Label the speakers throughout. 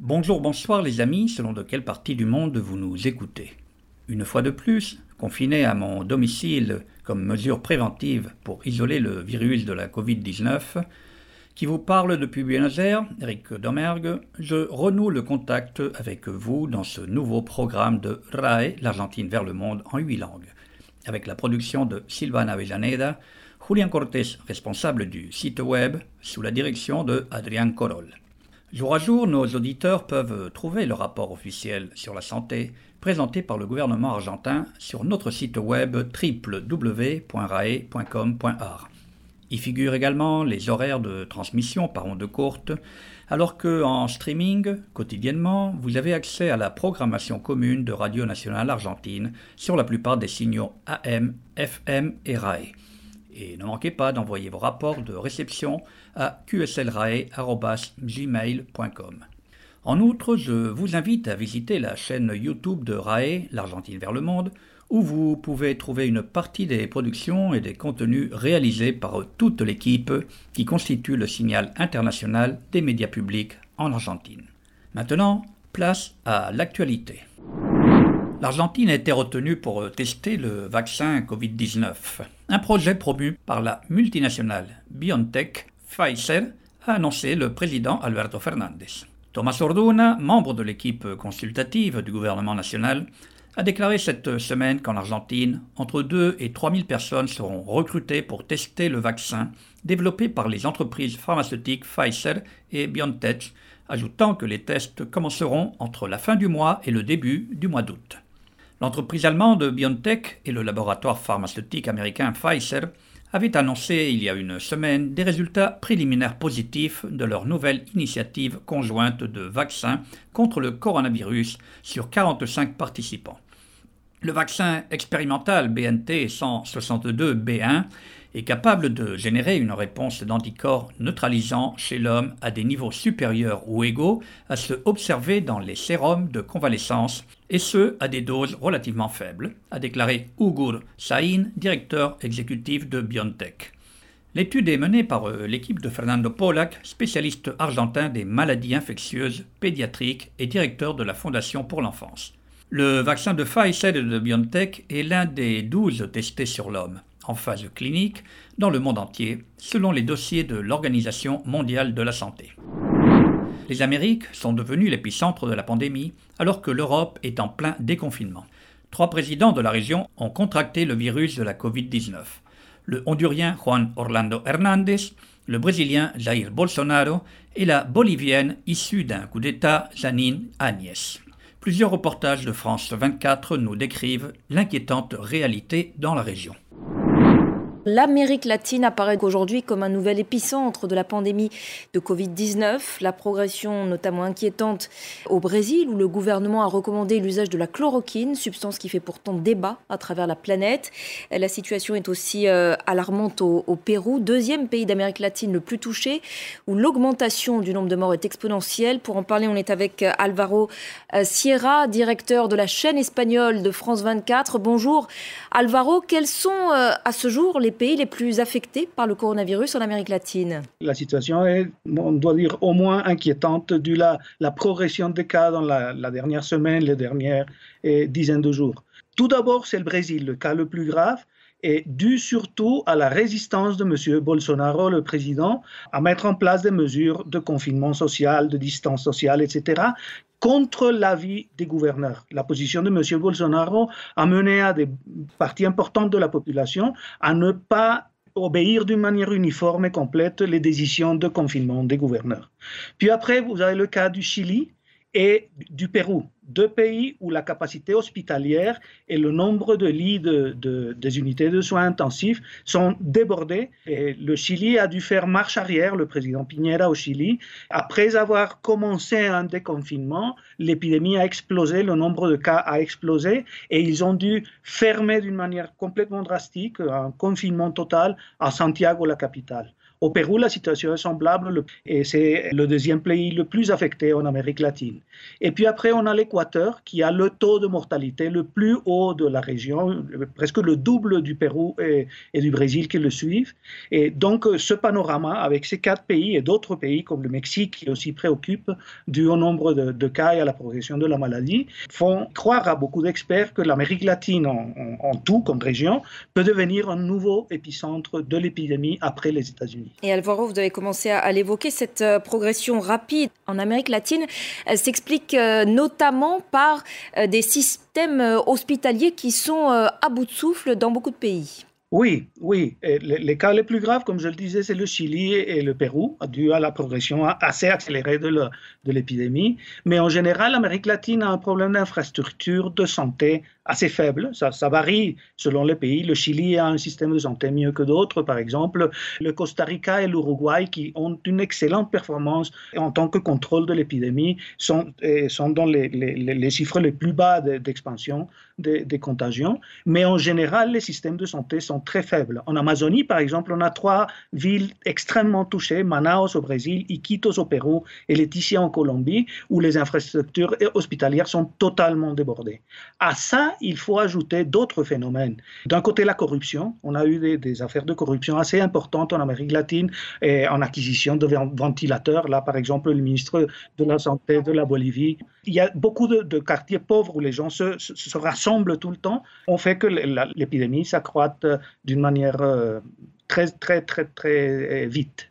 Speaker 1: Bonjour, bonsoir les amis, selon de quelle partie du monde vous nous écoutez. Une fois de plus, confiné à mon domicile comme mesure préventive pour isoler le virus de la Covid-19, qui vous parle depuis Buenos Aires, Eric Domergue, je renoue le contact avec vous dans ce nouveau programme de RAE, l'Argentine vers le monde en 8 langues, avec la production de Silvana Avellaneda, Julián Cortés, responsable du site web, sous la direction de Adrián Corol. Jour à jour, nos auditeurs peuvent trouver le rapport officiel sur la santé présenté par le gouvernement argentin sur notre site web www.rae.com.ar. Y figurent également les horaires de transmission par ondes courtes, alors qu'en streaming, quotidiennement, vous avez accès à la programmation commune de Radio Nationale Argentine sur la plupart des signaux AM, FM et RAE. Et ne manquez pas d'envoyer vos rapports de réception à qslrae@gmail.com. En outre, je vous invite à visiter la chaîne YouTube de RAE, l'Argentine vers le monde, où vous pouvez trouver une partie des productions et des contenus réalisés par toute l'équipe qui constitue le signal international des médias publics en Argentine. Maintenant, place à l'actualité. L'Argentine a été retenue pour tester le vaccin Covid-19. Un projet promu par la multinationale BioNTech Pfizer, a annoncé le président Alberto Fernández. Tomás Orduna, membre de l'équipe consultative du gouvernement national, a déclaré cette semaine qu'en Argentine, entre 2 et 3 000 personnes seront recrutées pour tester le vaccin développé par les entreprises pharmaceutiques Pfizer et BioNTech, ajoutant que les tests commenceront entre la fin du mois et le début du mois d'août. L'entreprise allemande BioNTech et le laboratoire pharmaceutique américain Pfizer avaient annoncé il y a une semaine des résultats préliminaires positifs de leur nouvelle initiative conjointe de vaccins contre le coronavirus sur 45 participants. Le vaccin expérimental BNT 162b1 est capable de générer une réponse d'anticorps neutralisant chez l'homme à des niveaux supérieurs ou égaux à ceux observés dans les sérums de convalescence, et ce, à des doses relativement faibles, a déclaré Ugur Sahin, directeur exécutif de BioNTech. L'étude est menée par l'équipe de Fernando Pollack, spécialiste argentin des maladies infectieuses pédiatriques et directeur de la Fondation pour l'enfance. Le vaccin de Pfizer et de BioNTech est l'un des 12 testés sur l'homme, en phase clinique, dans le monde entier, selon les dossiers de l'Organisation mondiale de la santé. Les Amériques sont devenues l'épicentre de la pandémie, alors que l'Europe est en plein déconfinement. 3 présidents de la région ont contracté le virus de la Covid-19. Le Hondurien Juan Orlando Hernández, le Brésilien Jair Bolsonaro et la Bolivienne issue d'un coup d'État Janine Áñez. Plusieurs reportages de France 24 nous décrivent l'inquiétante réalité dans la région.
Speaker 2: L'Amérique latine apparaît aujourd'hui comme un nouvel épicentre de la pandémie de Covid-19. La progression notamment inquiétante au Brésil, où le gouvernement a recommandé l'usage de la chloroquine, substance qui fait pourtant débat à travers la planète. La situation est aussi alarmante au Pérou, deuxième pays d'Amérique latine le plus touché, où l'augmentation du nombre de morts est exponentielle. Pour en parler, on est avec Álvaro Sierra, directeur de la chaîne espagnole de France 24. Bonjour Álvaro, quels sont à ce jour les pays les plus affectés par le coronavirus en Amérique latine?
Speaker 3: La situation est, on doit dire, au moins inquiétante dû à la progression des cas dans la dernière semaine, les dernières dizaines de jours. Tout d'abord, c'est le Brésil, le cas le plus grave, et dû surtout à la résistance de M. Bolsonaro, le président, à mettre en place des mesures de confinement social, de distance sociale, etc., contre l'avis des gouverneurs. La position de M. Bolsonaro a mené à des parties importantes de la population à ne pas obéir d'une manière uniforme et complète les décisions de confinement des gouverneurs. Puis après, vous avez le cas du Chili et du Pérou, 2 pays où la capacité hospitalière et le nombre de lits des unités de soins intensifs sont débordés. Et le Chili a dû faire marche arrière, le président Piñera au Chili. Après avoir commencé un déconfinement, l'épidémie a explosé, le nombre de cas a explosé et ils ont dû fermer d'une manière complètement drastique un confinement total à Santiago, la capitale. Au Pérou, la situation est semblable et c'est le deuxième pays le plus affecté en Amérique latine. Et puis après, on a l'Équateur qui a le taux de mortalité le plus haut de la région, presque le double du Pérou et du Brésil qui le suivent. Et donc, ce panorama avec ces 4 pays et d'autres pays comme le Mexique qui aussi préoccupe du haut nombre de cas et à la progression de la maladie, font croire à beaucoup d'experts que l'Amérique latine en tout, comme région, peut devenir un nouveau épicentre de l'épidémie après les États-Unis.
Speaker 2: Et Alvaro, vous avez commencé à l'évoquer, cette progression rapide en Amérique latine s'explique notamment par des systèmes hospitaliers qui sont à bout de souffle dans beaucoup de pays.
Speaker 3: Oui. Les cas les plus graves, comme je le disais, c'est le Chili et le Pérou, dû à la progression assez accélérée de l'épidémie. Mais en général, l'Amérique latine a un problème d'infrastructure de santé assez faible. Ça varie selon les pays. Le Chili a un système de santé mieux que d'autres, par exemple. Le Costa Rica et l'Uruguay, qui ont une excellente performance en tant que contrôle de l'épidémie, sont dans les chiffres les plus bas d'expansion des contagions. Mais en général, les systèmes de santé sont très faibles. En Amazonie, par exemple, on a 3 villes extrêmement touchées, Manaus au Brésil, Iquitos au Pérou et Leticia en Colombie, où les infrastructures hospitalières sont totalement débordées. À ça, il faut ajouter d'autres phénomènes. D'un côté, la corruption. On a eu des affaires de corruption assez importantes en Amérique latine et en acquisition de ventilateurs. Là, par exemple, le ministre de la Santé de la Bolivie. Il y a beaucoup de quartiers pauvres où les gens se rassemblent tout le temps. On fait que l'épidémie s'accroît d'une manière très vite.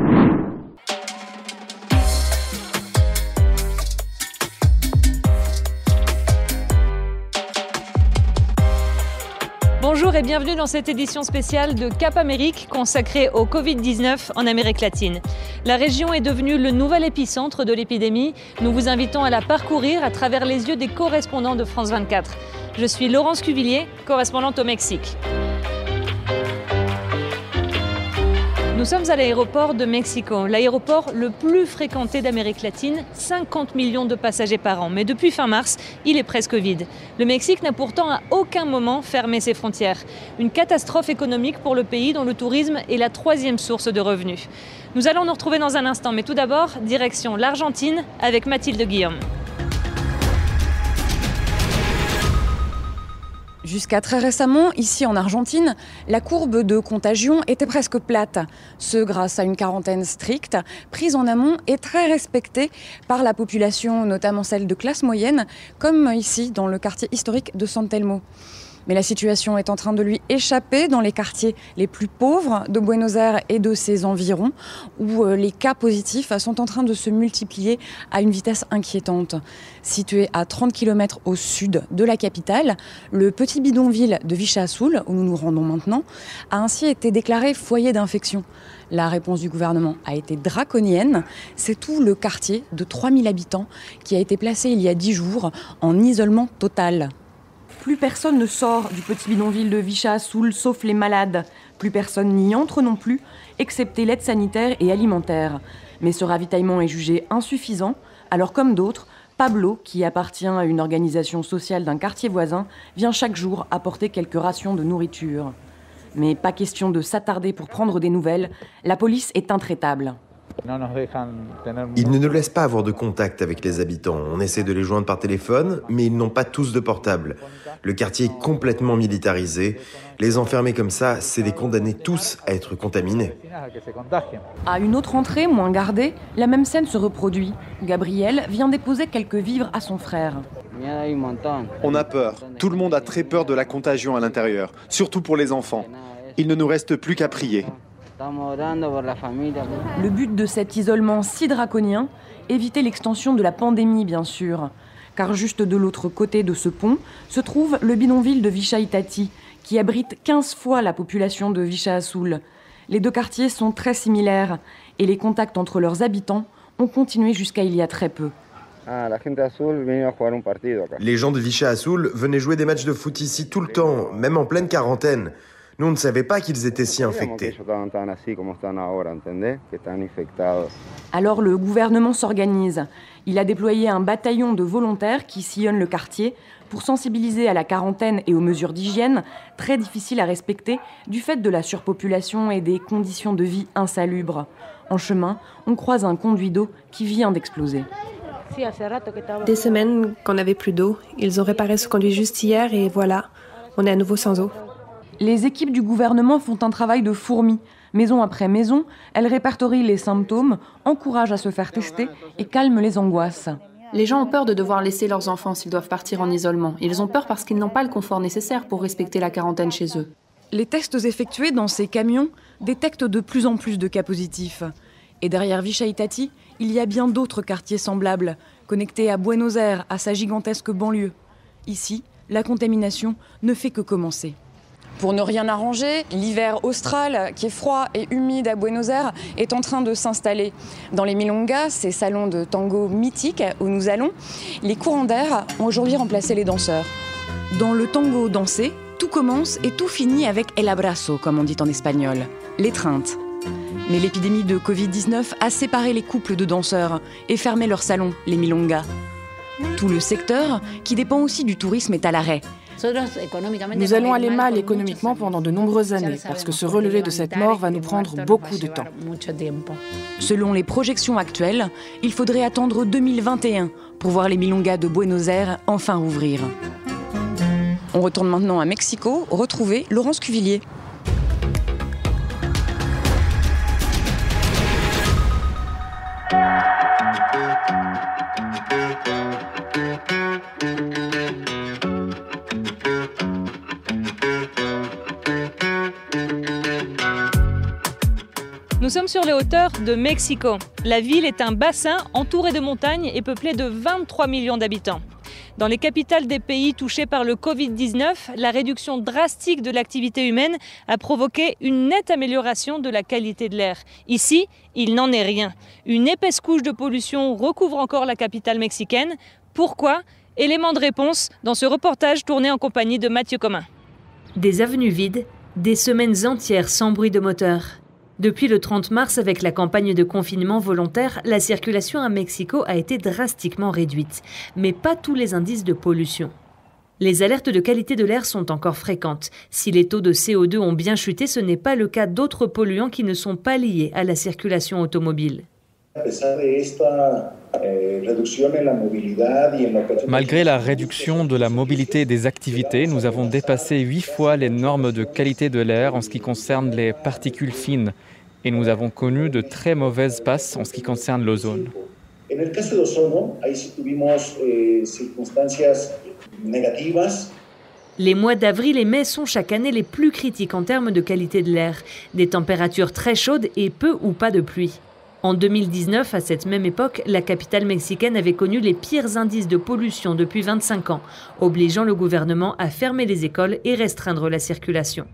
Speaker 4: Bonjour et bienvenue dans cette édition spéciale de Cap Amérique consacrée au Covid-19 en Amérique latine. La région est devenue le nouvel épicentre de l'épidémie. Nous vous invitons à la parcourir à travers les yeux des correspondants de France 24. Je suis Laurence Cuvillier, correspondante au Mexique. Nous sommes à l'aéroport de Mexico, l'aéroport le plus fréquenté d'Amérique latine, 50 millions de passagers par an. Mais depuis fin mars, il est presque vide. Le Mexique n'a pourtant à aucun moment fermé ses frontières. Une catastrophe économique pour le pays dont le tourisme est la 3e source de revenus. Nous allons nous retrouver dans un instant, mais tout d'abord, direction l'Argentine avec Mathilde Guillaume.
Speaker 5: Jusqu'à très récemment, ici en Argentine, la courbe de contagion était presque plate. Ce grâce à une quarantaine stricte, prise en amont et très respectée par la population, notamment celle de classe moyenne, comme ici dans le quartier historique de San Telmo. Mais la situation est en train de lui échapper dans les quartiers les plus pauvres de Buenos Aires et de ses environs, où les cas positifs sont en train de se multiplier à une vitesse inquiétante. Situé à 30 km au sud de la capitale, le petit bidonville de Villa Azul, où nous nous rendons maintenant, a ainsi été déclaré foyer d'infection. La réponse du gouvernement a été draconienne. C'est tout le quartier de 3000 habitants qui a été placé il y a 10 jours en isolement total. Plus personne ne sort du petit bidonville de Villa Azul, sauf les malades. Plus personne n'y entre non plus, excepté l'aide sanitaire et alimentaire. Mais ce ravitaillement est jugé insuffisant, alors comme d'autres, Pablo, qui appartient à une organisation sociale d'un quartier voisin, vient chaque jour apporter quelques rations de nourriture. Mais pas question de s'attarder pour prendre des nouvelles, la police est intraitable.
Speaker 6: Ils ne nous laissent pas avoir de contact avec les habitants. On essaie de les joindre par téléphone, mais ils n'ont pas tous de portable. Le quartier est complètement militarisé. Les enfermer comme ça, c'est les condamner tous à être contaminés.
Speaker 5: À une autre entrée, moins gardée, la même scène se reproduit. Gabriel vient déposer quelques vivres à son frère.
Speaker 7: On a peur. Tout le monde a très peur de la contagion à l'intérieur, surtout pour les enfants. Il ne nous reste plus qu'à prier.
Speaker 5: Le but de cet isolement si draconien, éviter l'extension de la pandémie bien sûr. Car juste de l'autre côté de ce pont se trouve le bidonville de Villa Itati, qui abrite 15 fois la population de Villa Azul. Les deux quartiers sont très similaires et les contacts entre leurs habitants ont continué jusqu'à il y a très peu.
Speaker 6: Les gens de Villa Azul venaient jouer des matchs de foot ici tout le temps, même en pleine quarantaine. Nous, on ne savait pas qu'ils étaient si infectés.
Speaker 5: Alors le gouvernement s'organise. Il a déployé un bataillon de volontaires qui sillonnent le quartier pour sensibiliser à la quarantaine et aux mesures d'hygiène, très difficiles à respecter du fait de la surpopulation et des conditions de vie insalubres. En chemin, on croise un conduit d'eau qui vient d'exploser.
Speaker 8: Des semaines qu'on n'avait plus d'eau. Ils ont réparé ce conduit juste hier et voilà, on est à nouveau sans eau.
Speaker 5: Les équipes du gouvernement font un travail de fourmi. Maison après maison, elles répertorient les symptômes, encouragent à se faire tester et calment les angoisses.
Speaker 9: Les gens ont peur de devoir laisser leurs enfants s'ils doivent partir en isolement. Ils ont peur parce qu'ils n'ont pas le confort nécessaire pour respecter la quarantaine chez eux.
Speaker 5: Les tests effectués dans ces camions détectent de plus en plus de cas positifs. Et derrière Vichai-Tati, il y a bien d'autres quartiers semblables, connectés à Buenos Aires, à sa gigantesque banlieue. Ici, la contamination ne fait que commencer. Pour ne rien arranger, l'hiver austral, qui est froid et humide à Buenos Aires, est en train de s'installer. Dans les milongas, ces salons de tango mythiques où nous allons, les courants d'air ont aujourd'hui remplacé les danseurs. Dans le tango dansé, tout commence et tout finit avec el abrazo, comme on dit en espagnol, l'étreinte. Mais l'épidémie de Covid-19 a séparé les couples de danseurs et fermé leurs salons, les milongas. Tout le secteur, qui dépend aussi du tourisme, est à l'arrêt.
Speaker 8: Nous allons aller mal économiquement pendant de nombreuses années parce que se relever de cette mort va nous prendre beaucoup de temps.
Speaker 5: Selon les projections actuelles, il faudrait attendre 2021 pour voir les milongas de Buenos Aires enfin rouvrir. On retourne maintenant à Mexico, retrouver Laurence Cuvillier.
Speaker 4: Nous sommes sur les hauteurs de Mexico. La ville est un bassin entouré de montagnes et peuplé de 23 millions d'habitants. Dans les capitales des pays touchés par le Covid-19, la réduction drastique de l'activité humaine a provoqué une nette amélioration de la qualité de l'air. Ici, il n'en est rien. Une épaisse couche de pollution recouvre encore la capitale mexicaine. Pourquoi ? Élément de réponse dans ce reportage tourné en compagnie de Mathieu Comin.
Speaker 10: Des avenues vides, des semaines entières sans bruit de moteur. Depuis le 30 mars, avec la campagne de confinement volontaire, la circulation à Mexico a été drastiquement réduite, mais pas tous les indices de pollution. Les alertes de qualité de l'air sont encore fréquentes. Si les taux de CO2 ont bien chuté, ce n'est pas le cas d'autres polluants qui ne sont pas liés à la circulation automobile.
Speaker 11: Malgré la réduction de la mobilité et des activités, nous avons dépassé 8 fois les normes de qualité de l'air en ce qui concerne les particules fines. Et nous avons connu de très mauvaises passes en ce qui concerne l'ozone.
Speaker 10: Les mois d'avril et mai sont chaque année les plus critiques en termes de qualité de l'air. Des températures très chaudes et peu ou pas de pluie. En 2019, à cette même époque, la capitale mexicaine avait connu les pires indices de pollution depuis 25 ans, obligeant le gouvernement à fermer les écoles et restreindre la circulation.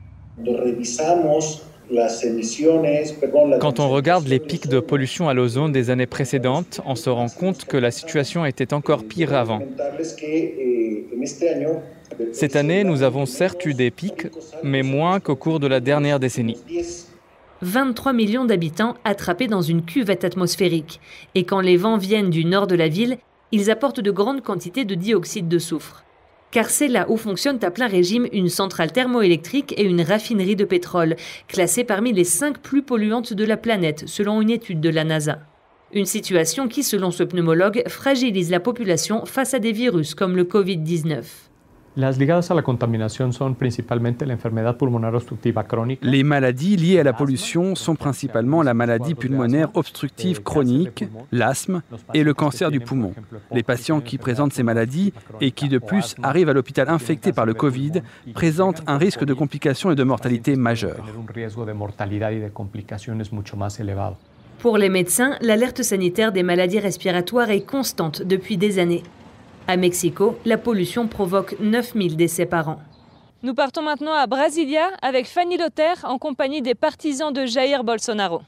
Speaker 11: Quand on regarde les pics de pollution à l'ozone des années précédentes, on se rend compte que la situation était encore pire avant. Cette année, nous avons certes eu des pics, mais moins qu'au cours de la dernière décennie.
Speaker 10: 23 millions d'habitants attrapés dans une cuvette atmosphérique. Et quand les vents viennent du nord de la ville, ils apportent de grandes quantités de dioxyde de soufre. Car c'est là où fonctionnent à plein régime une centrale thermoélectrique et une raffinerie de pétrole, classées parmi les 5 plus polluantes de la planète, selon une étude de la NASA. Une situation qui, selon ce pneumologue, fragilise la population face à des virus comme le Covid-19.
Speaker 12: Les maladies liées à la pollution sont principalement la maladie pulmonaire obstructive chronique, l'asthme et le cancer du poumon. Les patients qui présentent ces maladies et qui de plus arrivent à l'hôpital infectés par le Covid présentent un risque de complications et de mortalité majeure.
Speaker 10: Pour les médecins, l'alerte sanitaire des maladies respiratoires est constante depuis des années. À Mexico, la pollution provoque 9000 décès par an.
Speaker 4: Nous partons maintenant à Brasilia avec Fanny Lothaire en compagnie des partisans de Jair Bolsonaro.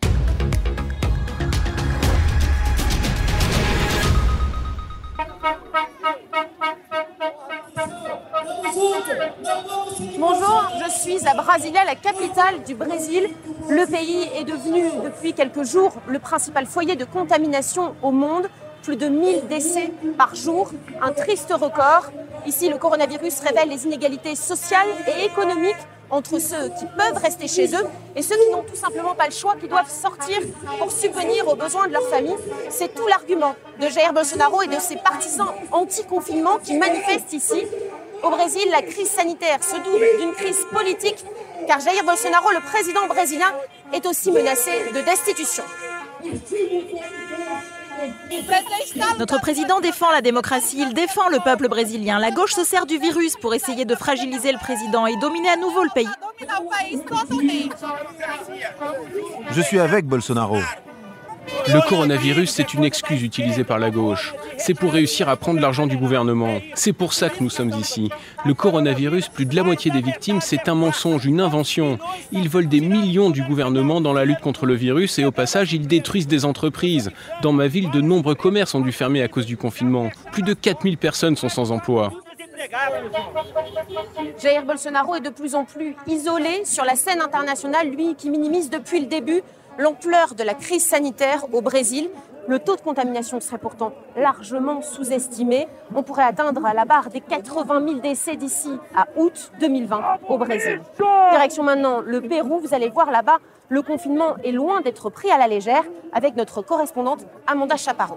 Speaker 13: Bonjour, je suis suis à Brasilia, la capitale du Brésil. Le pays est devenu depuis quelques jours le principal foyer de contamination au monde. Plus de 1000 décès par jour, un triste record. Ici, le coronavirus révèle les inégalités sociales et économiques entre ceux qui peuvent rester chez eux et ceux qui n'ont tout simplement pas le choix, qui doivent sortir pour subvenir aux besoins de leur famille. C'est tout l'argument de Jair Bolsonaro et de ses partisans anti-confinement qui manifestent ici. Au Brésil, la crise sanitaire se double d'une crise politique, car Jair Bolsonaro, le président brésilien, est aussi menacé de destitution.
Speaker 14: Notre président défend la démocratie, il défend le peuple brésilien. La gauche se sert du virus pour essayer de fragiliser le président et dominer à nouveau le pays.
Speaker 15: Je suis avec Bolsonaro.
Speaker 16: Le coronavirus, c'est une excuse utilisée par la gauche. C'est pour réussir à prendre l'argent du gouvernement. C'est pour ça que nous sommes ici. Le coronavirus, plus de la moitié des victimes, c'est un mensonge, une invention. Ils volent des millions du gouvernement dans la lutte contre le virus et au passage, ils détruisent des entreprises. Dans ma ville, de nombreux commerces ont dû fermer à cause du confinement. Plus de 4000 personnes sont sans emploi.
Speaker 13: Jair Bolsonaro est de plus en plus isolé sur la scène internationale, lui qui minimise depuis le début l'ampleur de la crise sanitaire au Brésil. Le taux de contamination serait pourtant largement sous-estimé. On pourrait atteindre la barre des 80 000 décès d'ici à août 2020 au Brésil. Direction maintenant le Pérou. Vous allez voir là-bas, le confinement est loin d'être pris à la légère avec notre correspondante Amanda Chaparro.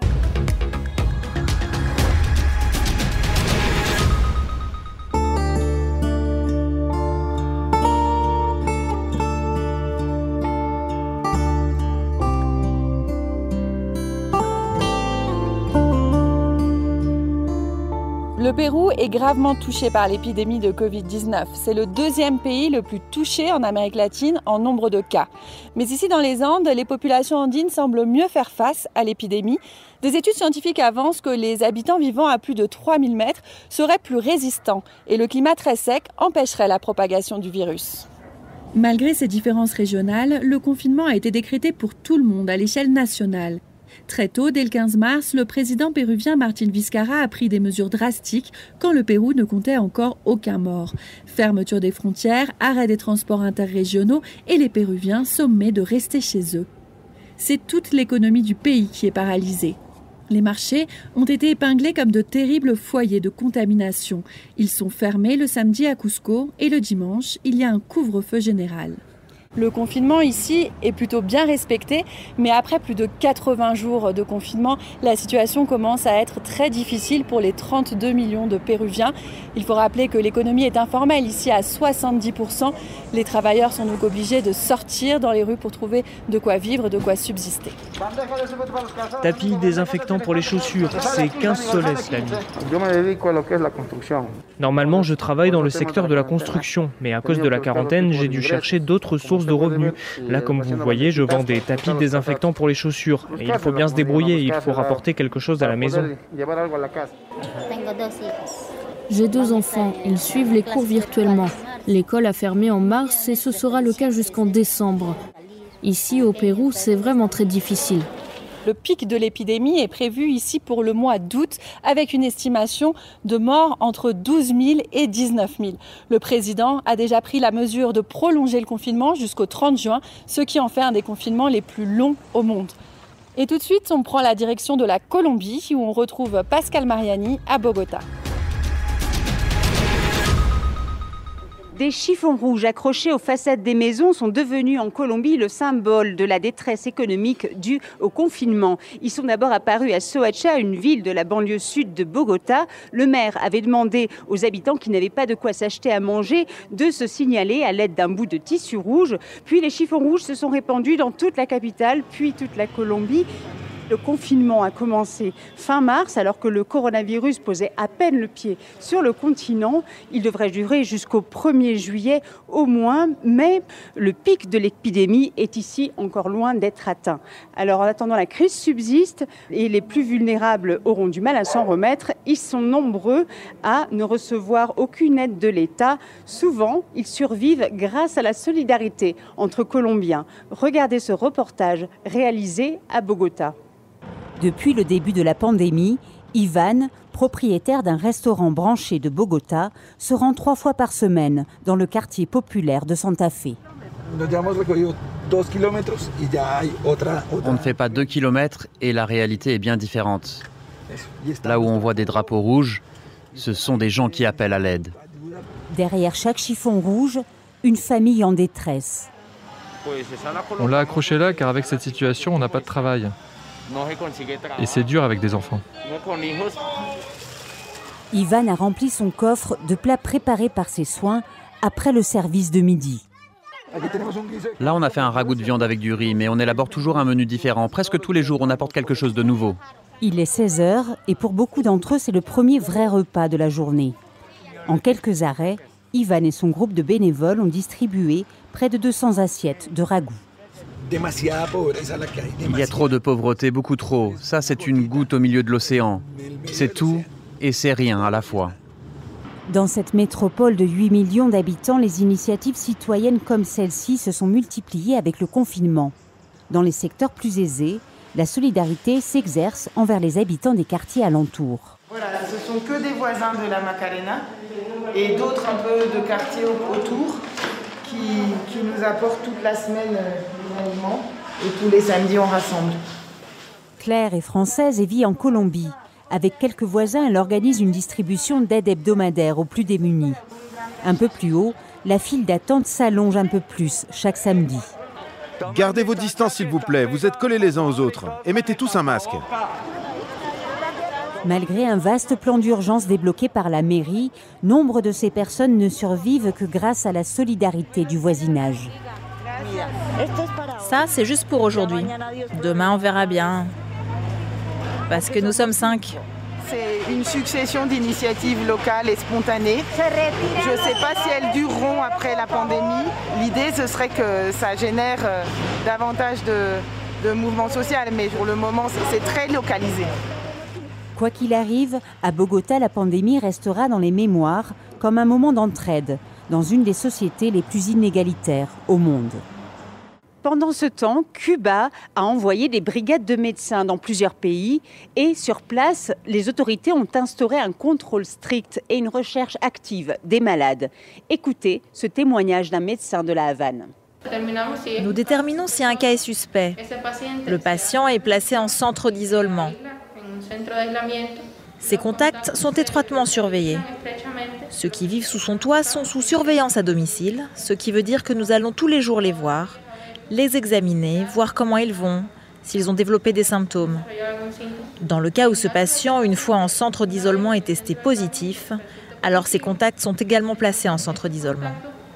Speaker 5: Le Pérou est gravement touché par l'épidémie de Covid-19. C'est le deuxième pays le plus touché en Amérique latine en nombre de cas. Mais ici dans les Andes, les populations andines semblent mieux faire face à l'épidémie. Des études scientifiques avancent que les habitants vivant à plus de 3000 mètres seraient plus résistants et le climat très sec empêcherait la propagation du virus. Malgré ces différences régionales, le confinement a été décrété pour tout le monde à l'échelle nationale. Très tôt, dès le 15 mars, le président péruvien Martín Vizcarra a pris des mesures drastiques quand le Pérou ne comptait encore aucun mort. Fermeture des frontières, arrêt des transports interrégionaux et les Péruviens sommés de rester chez eux. C'est toute l'économie du pays qui est paralysée. Les marchés ont été épinglés comme de terribles foyers de contamination. Ils sont fermés le samedi à Cusco et le dimanche, il y a un couvre-feu général. Le confinement ici est plutôt bien respecté, mais après plus de 80 jours de confinement, la situation commence à être très difficile pour les 32 millions de Péruviens. Il faut rappeler que l'économie est informelle ici à 70%. Les travailleurs sont donc obligés de sortir dans les rues pour trouver de quoi vivre, de quoi subsister.
Speaker 17: Tapis désinfectant pour les chaussures, c'est 15 soles la nuit. Normalement, je travaille dans le secteur de la construction, mais à cause de la quarantaine, j'ai dû chercher d'autres sources de revenus. Là, comme vous voyez, je vends des tapis désinfectants pour les chaussures. Et il faut bien se débrouiller, il faut rapporter quelque chose à la maison.
Speaker 18: J'ai 2 enfants, ils suivent les cours virtuellement. L'école a fermé en mars et ce sera le cas jusqu'en décembre. Ici, au Pérou, c'est vraiment très difficile.
Speaker 5: Le pic de l'épidémie est prévu ici pour le mois d'août avec une estimation de morts entre 12 000 et 19 000. Le président a déjà pris la mesure de prolonger le confinement jusqu'au 30 juin, ce qui en fait un des confinements les plus longs au monde. Et tout de suite, on prend la direction de la Colombie où on retrouve Pascal Mariani à Bogota.
Speaker 19: Des chiffons rouges accrochés aux façades des maisons sont devenus en Colombie le symbole de la détresse économique due au confinement. Ils sont d'abord apparus à Soacha, une ville de la banlieue sud de Bogota. Le maire avait demandé aux habitants qui n'avaient pas de quoi s'acheter à manger de se signaler à l'aide d'un bout de tissu rouge. Puis les chiffons rouges se sont répandus dans toute la capitale, puis toute la Colombie. Le confinement a commencé fin mars alors que le coronavirus posait à peine le pied sur le continent. Il devrait durer jusqu'au 1er juillet au moins, mais le pic de l'épidémie est ici encore loin d'être atteint. Alors en attendant, la crise subsiste et les plus vulnérables auront du mal à s'en remettre. Ils sont nombreux à ne recevoir aucune aide de l'État. Souvent, ils survivent grâce à la solidarité entre Colombiens. Regardez ce reportage réalisé à Bogota.
Speaker 20: Depuis le début de la pandémie,
Speaker 19: Ivan, propriétaire d'un restaurant branché de Bogota, se rend 3 fois par semaine dans le quartier populaire de Santa Fe.
Speaker 20: On ne fait pas 2 kilomètres et la réalité est bien différente. Là où on voit des drapeaux rouges, ce sont des gens qui appellent à l'aide.
Speaker 19: Derrière chaque chiffon rouge, une famille en détresse.
Speaker 11: On l'a accroché là car avec cette situation, on n'a pas de travail. Et c'est dur avec des enfants.
Speaker 19: Ivan a rempli son coffre de plats préparés par ses soins après le service de midi.
Speaker 20: Là, on a fait un ragoût de viande avec du riz, mais on élabore toujours un menu différent. Presque tous les jours, on apporte quelque chose de nouveau.
Speaker 19: Il est 16h et pour beaucoup d'entre eux, c'est le premier vrai repas de la journée. En quelques arrêts, Ivan et son groupe de bénévoles ont distribué près de 200 assiettes de ragoût.
Speaker 20: Il y a trop de pauvreté, beaucoup trop. Ça, c'est une goutte au milieu de l'océan. C'est tout et c'est rien à la fois.
Speaker 19: Dans cette métropole de 8 millions d'habitants, les initiatives citoyennes comme celle-ci se sont multipliées avec le confinement. Dans les secteurs plus aisés, la solidarité s'exerce envers les habitants des quartiers alentours.
Speaker 21: Voilà, ce sont que des voisins de la Macarena et d'autres un peu de quartiers autour qui nous apportent toute la semaine des aliments et tous les samedis on rassemble.
Speaker 19: Claire est française et vit en Colombie. Avec quelques voisins, elle organise une distribution d'aide hebdomadaire aux plus démunis. Un peu plus haut, la file d'attente s'allonge un peu plus chaque samedi.
Speaker 15: Gardez vos distances s'il vous plaît, vous êtes collés les uns aux autres. Et mettez tous un masque.
Speaker 19: Malgré un vaste plan d'urgence débloqué par la mairie, nombre de ces personnes ne survivent que grâce à la solidarité du voisinage.
Speaker 14: Ça, c'est juste pour aujourd'hui. Demain, on verra bien. Parce que nous sommes 5.
Speaker 21: C'est une succession d'initiatives locales et spontanées. Je ne sais pas si elles dureront après la pandémie. L'idée, ce serait que ça génère davantage de mouvements sociaux, mais pour le moment, c'est très localisé.
Speaker 19: Quoi qu'il arrive, à Bogota, la pandémie restera dans les mémoires comme un moment d'entraide dans une des sociétés les plus inégalitaires au monde. Pendant ce temps, Cuba a envoyé des brigades de médecins dans plusieurs pays et sur place, les autorités ont instauré un contrôle strict et une recherche active des malades. Écoutez ce témoignage d'un médecin de la Havane.
Speaker 14: Nous déterminons si un cas est suspect. Le patient est placé en centre d'isolement. Ses contacts sont étroitement surveillés. Ceux qui vivent sous son toit sont sous surveillance à domicile, ce qui veut dire que nous allons tous les jours les voir, les examiner, voir comment ils vont, s'ils ont développé des symptômes. Dans le cas où ce patient, une fois en centre d'isolement, est testé positif, alors ses contacts sont également placés en centre d'isolement.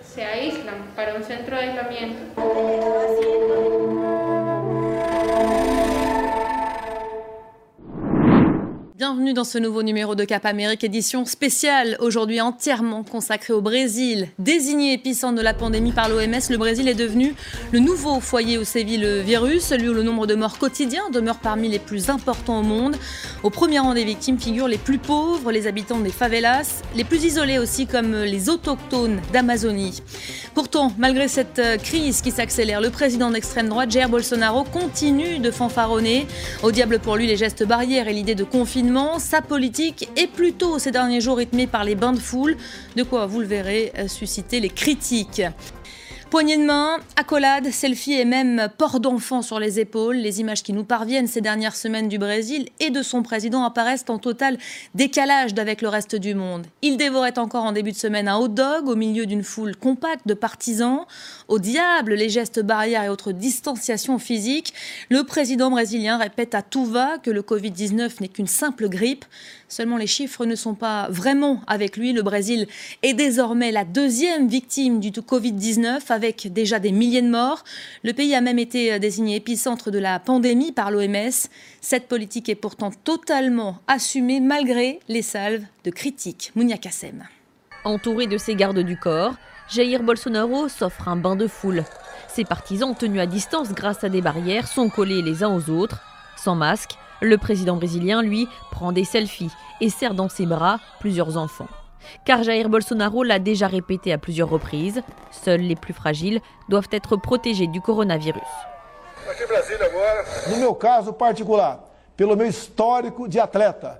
Speaker 22: Bienvenue dans ce nouveau numéro de Cap Amérique, édition spéciale, aujourd'hui entièrement consacrée au Brésil. Désigné épicentre de la pandémie par l'OMS, le Brésil est devenu le nouveau foyer où sévit le virus, celui où le nombre de morts quotidiens demeure parmi les plus importants au monde. Au premier rang des victimes figurent les plus pauvres, les habitants des favelas, les plus isolés aussi comme les autochtones d'Amazonie. Pourtant, malgré cette crise qui s'accélère, le président d'extrême droite, Jair Bolsonaro, continue de fanfaronner. Au diable pour lui les gestes barrières et l'idée de confinement. Sa politique est plutôt ces derniers jours rythmée par les bains de foule, de quoi, vous le verrez, susciter les critiques. Poignées de main, accolades, selfies et même port d'enfants sur les épaules. Les images qui nous parviennent ces dernières semaines du Brésil et de son président apparaissent en total décalage d'avec le reste du monde. Il dévorait encore en début de semaine un hot dog au milieu d'une foule compacte de partisans. Au diable, les gestes barrières et autres distanciations physiques. Le président brésilien répète à tout va que le Covid-19 n'est qu'une simple grippe. Seulement les chiffres ne sont pas vraiment avec lui. Le Brésil est désormais la deuxième victime du Covid-19 avec déjà des milliers de morts. Le pays a même été désigné épicentre de la pandémie par l'OMS. Cette politique est pourtant totalement assumée malgré les salves de critiques. Mounia Kassem.
Speaker 2: Entouré de ses gardes du corps, Jair Bolsonaro s'offre un bain de foule. Ses partisans tenus à distance grâce à des barrières sont collés les uns aux autres. Sans masque, le président brésilien, lui, prend des selfies et serre dans ses bras plusieurs enfants. Car Jair Bolsonaro l'a déjà répété à plusieurs reprises, seuls les plus fragiles doivent être protégés du coronavirus.
Speaker 23: No meu caso particular, pelo meu histórico de atleta,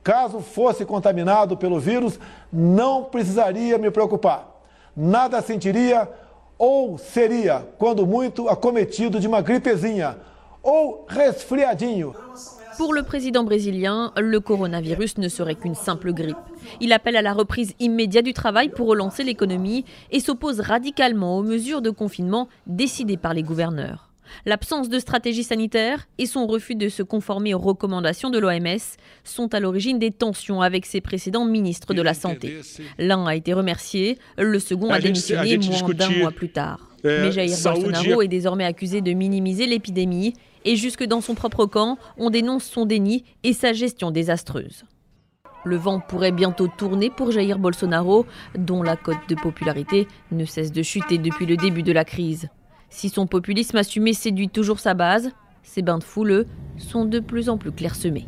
Speaker 1: Caso fosse contaminado pelo vírus, não precisaria me preocupar. Nada sentiria ou seria, quando muito, acometido de uma gripezinha ou resfriadinho.
Speaker 3: Pour le président brésilien, le coronavirus ne serait qu'une simple grippe. Il appelle à la reprise immédiate du travail pour relancer l'économie et s'oppose radicalement aux mesures de confinement décidées par les gouverneurs. L'absence de stratégie sanitaire et son refus de se conformer aux recommandations de l'OMS sont à l'origine des tensions avec ses précédents ministres de la Santé. L'un a été remercié, le second a démissionné moins d'un mois plus tard. Mais Jair Bolsonaro est désormais accusé de minimiser l'épidémie et jusque dans son propre camp, on dénonce son déni et sa gestion désastreuse. Le vent pourrait bientôt tourner pour Jair Bolsonaro, dont la cote de popularité ne cesse de chuter depuis le début de la crise. Si son populisme assumé séduit toujours sa base, ses bains de foule, eux, sont de plus en plus clairsemés.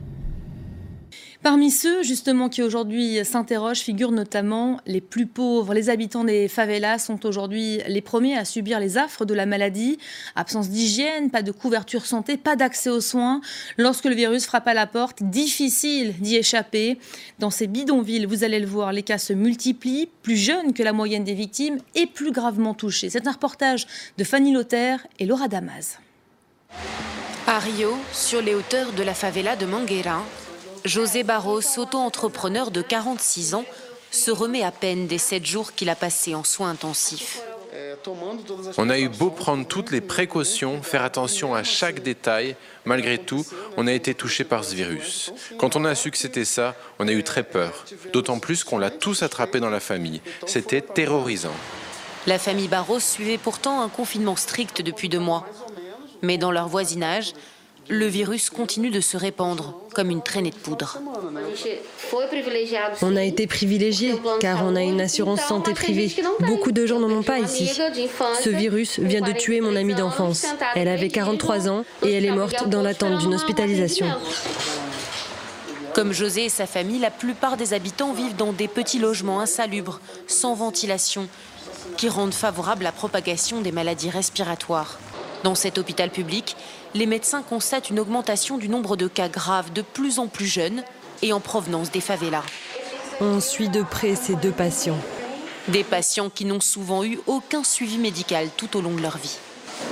Speaker 22: Parmi ceux, justement, qui aujourd'hui s'interrogent, figurent notamment les plus pauvres. Les habitants des favelas sont aujourd'hui les premiers à subir les affres de la maladie. Absence d'hygiène, pas de couverture santé, pas d'accès aux soins. Lorsque le virus frappe à la porte, difficile d'y échapper. Dans ces bidonvilles, vous allez le voir, les cas se multiplient, plus jeunes que la moyenne des victimes et plus gravement touchés. C'est un reportage de Fanny Lothaire et Laura Damas.
Speaker 23: À Rio, sur les hauteurs de la favela de Mangueira, José Barros, auto-entrepreneur de 46 ans, se remet à peine des 7 jours qu'il a passés en soins intensifs.
Speaker 24: On a eu beau prendre toutes les précautions, faire attention à chaque détail, malgré tout, on a été touché par ce virus. Quand on a su que c'était ça, on a eu très peur. D'autant plus qu'on l'a tous attrapé dans la famille. C'était terrorisant.
Speaker 23: La famille Barros suivait pourtant un confinement strict depuis 2 mois. Mais dans leur voisinage, le virus continue de se répandre comme une traînée de poudre.
Speaker 25: On a été privilégiés car on a une assurance santé privée. Beaucoup de gens n'en ont pas ici. Ce virus vient de tuer mon amie d'enfance. Elle avait 43 ans et elle est morte dans l'attente d'une hospitalisation.
Speaker 23: Comme José et sa famille, la plupart des habitants vivent dans des petits logements insalubres, sans ventilation, qui rendent favorable la propagation des maladies respiratoires. Dans cet hôpital public, les médecins constatent une augmentation du nombre de cas graves de plus en plus jeunes et en provenance des favelas.
Speaker 25: On suit de près ces 2 patients.
Speaker 23: Des patients qui n'ont souvent eu aucun suivi médical tout au long de leur vie.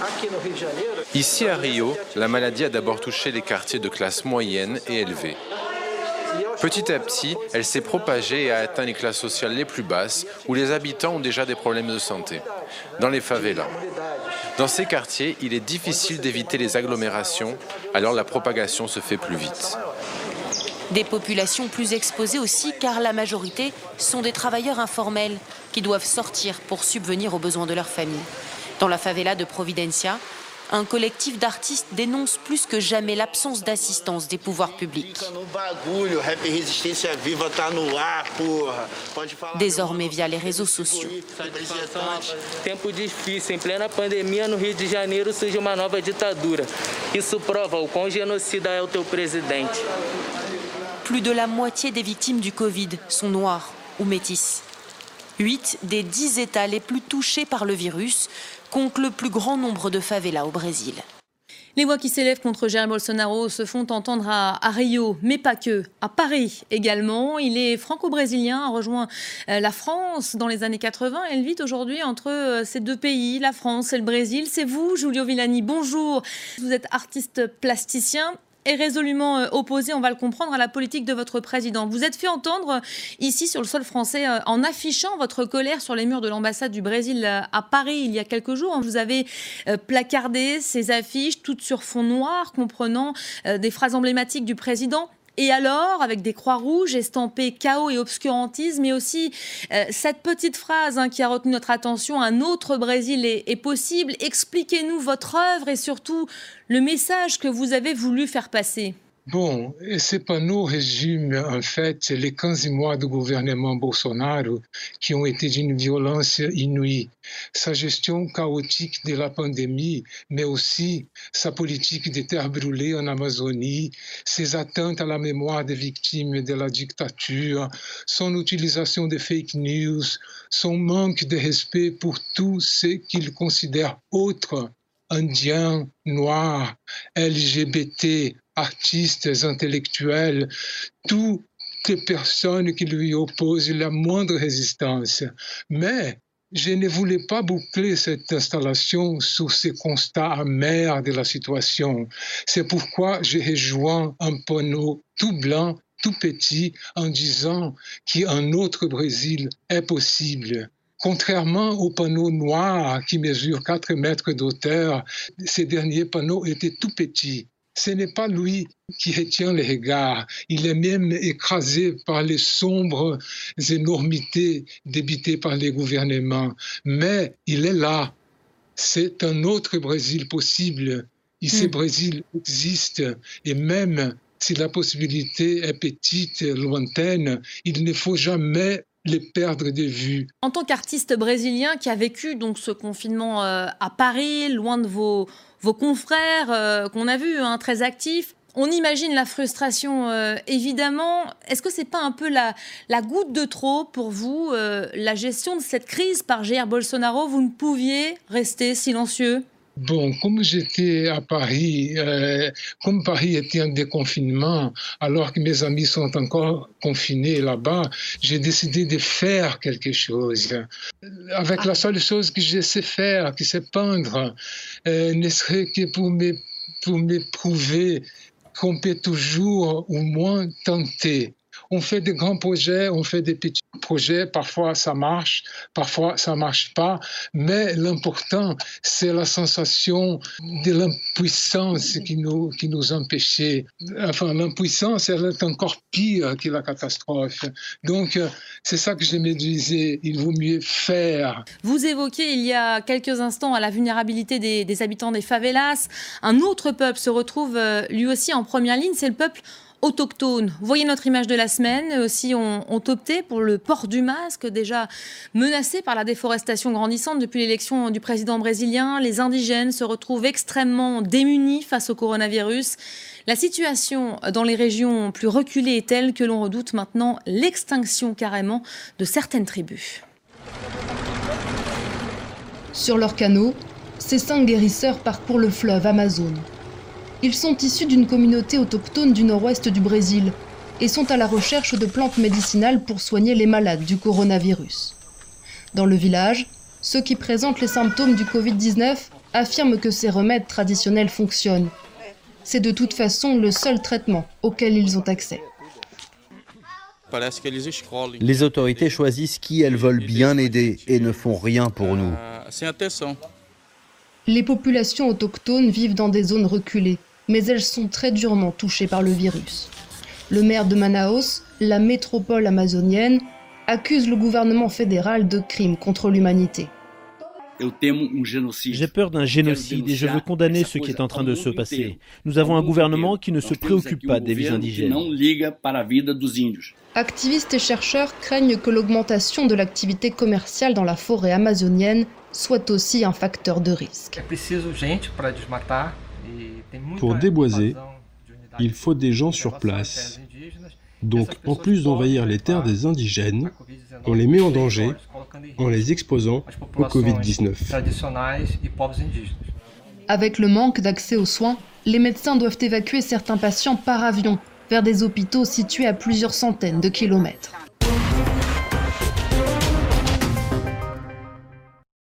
Speaker 24: Ici à Rio, la maladie a d'abord touché les quartiers de classe moyenne et élevée. Petit à petit, elle s'est propagée et a atteint les classes sociales les plus basses, où les habitants ont déjà des problèmes de santé. Dans les favelas. Dans ces quartiers, il est difficile d'éviter les agglomérations, alors la propagation se fait plus vite.
Speaker 23: Des populations plus exposées aussi, car la majorité sont des travailleurs informels qui doivent sortir pour subvenir aux besoins de leur famille. Dans la favela de Providencia, un collectif d'artistes dénonce plus que jamais l'absence d'assistance des pouvoirs publics. Désormais via les réseaux sociaux. Plus de la moitié des victimes du Covid sont noires ou métisses. 8 des 10 États les plus touchés par le virus comptent le plus grand nombre de favelas au Brésil.
Speaker 22: Les voix qui s'élèvent contre Jair Bolsonaro se font entendre à Rio, mais pas que, à Paris également. Il est franco-brésilien, a rejoint la France dans les années 80. Elle vit aujourd'hui entre ces 2 pays, la France et le Brésil. C'est vous, Giulio Villani, bonjour. Vous êtes artiste plasticien est résolument opposé, on va le comprendre, à la politique de votre président. Vous êtes fait entendre ici sur le sol français en affichant votre colère sur les murs de l'ambassade du Brésil à Paris il y a quelques jours. Vous avez placardé ces affiches toutes sur fond noir comprenant des phrases emblématiques du président. Et alors, avec des croix rouges estampées chaos et obscurantisme, mais aussi cette petite phrase qui a retenu notre attention, un autre Brésil est possible. Expliquez-nous votre œuvre et surtout le message que vous avez voulu faire passer.
Speaker 26: Bom, c'est pas nos régimes, en fait, les 15 mois du gouvernement Bolsonaro qui ont été d'une violence inouïe. Sa gestion chaotique de la pandémie, mais aussi sa politique des terres brûlées en Amazonie, ses atteintes à la mémoire des victimes de la dictature, son utilisation des fake news, son manque de respect pour tous ceux qu'il considère autres, indiens, noirs, LGBT, artistes, intellectuels, tous personne qui lui oppose la moindre résistance. Mais je ne voulais pas boucler cette installation sur ces constats amers de la situation. C'est pourquoi j'ai rejoint un panneau tout blanc, tout petit, en disant qu'un autre Brésil est possible. Contrairement aux panneaux noirs qui mesurent 4 mètres de hauteur, ces derniers panneaux étaient tout petits. Ce n'est pas lui qui retient les regards. Il est même écrasé par les sombres énormités débitées par les gouvernements. Mais il est là. C'est un autre Brésil possible. Et ce Brésil existe. Et même si la possibilité est petite, lointaine, il ne faut jamais les perdre de vue.
Speaker 22: En tant qu'artiste brésilien qui a vécu donc ce confinement à Paris, loin de vos confrères qu'on a vus très actifs, on imagine la frustration évidemment. Est-ce que c'est pas un peu la goutte de trop pour vous, la gestion de cette crise par Jair Bolsonaro? Vous ne pouviez rester silencieux?
Speaker 26: Bon, comme j'étais à Paris, comme Paris était en déconfinement, alors que mes amis sont encore confinés là-bas, j'ai décidé de faire quelque chose. Avec la seule chose que je sais faire, qui c'est peindre, ne serait que pour m'éprouver qu'on peut toujours au moins tenter. On fait des grands projets, on fait des petits projets, parfois ça marche pas, mais l'important, c'est la sensation de l'impuissance qui nous empêchait. Enfin, l'impuissance, elle est encore pire que la catastrophe. Donc, c'est ça que je me disais, il vaut mieux faire.
Speaker 22: Vous évoquiez il y a quelques instants la vulnérabilité des habitants des favelas. Un autre peuple se retrouve lui aussi en première ligne, c'est le peuple autochtones. Vous voyez notre image de la semaine. Eux aussi ont opté pour le port du masque, déjà menacé par la déforestation grandissante depuis l'élection du président brésilien. Les indigènes se retrouvent extrêmement démunis face au coronavirus. La situation dans les régions plus reculées est telle que l'on redoute maintenant l'extinction carrément de certaines tribus.
Speaker 6: Sur leur canot, ces 5 guérisseurs parcourent le fleuve Amazon. Ils sont issus d'une communauté autochtone du nord-ouest du Brésil et sont à la recherche de plantes médicinales pour soigner les malades du coronavirus. Dans le village, ceux qui présentent les symptômes du Covid-19 affirment que ces remèdes traditionnels fonctionnent. C'est de toute façon le seul traitement auquel ils ont accès.
Speaker 7: Les autorités choisissent qui elles veulent bien aider et ne font rien pour nous.
Speaker 6: Les populations autochtones vivent dans des zones reculées, mais elles sont très durement touchées par le virus. Le maire de Manaus, la métropole amazonienne, accuse le gouvernement fédéral de crimes contre l'humanité.
Speaker 8: J'ai peur d'un génocide et je veux condamner ce qui est en train de se passer. Nous avons un gouvernement qui ne se préoccupe pas des vies indigènes.
Speaker 6: Activistes et chercheurs craignent que l'augmentation de l'activité commerciale dans la forêt amazonienne soit aussi un facteur de risque.
Speaker 9: Pour déboiser, il faut des gens sur place. Donc, en plus d'envahir les terres des indigènes, on les met en danger en les exposant au Covid-19.
Speaker 6: Avec le manque d'accès aux soins, les médecins doivent évacuer certains patients par avion vers des hôpitaux situés à plusieurs centaines de kilomètres.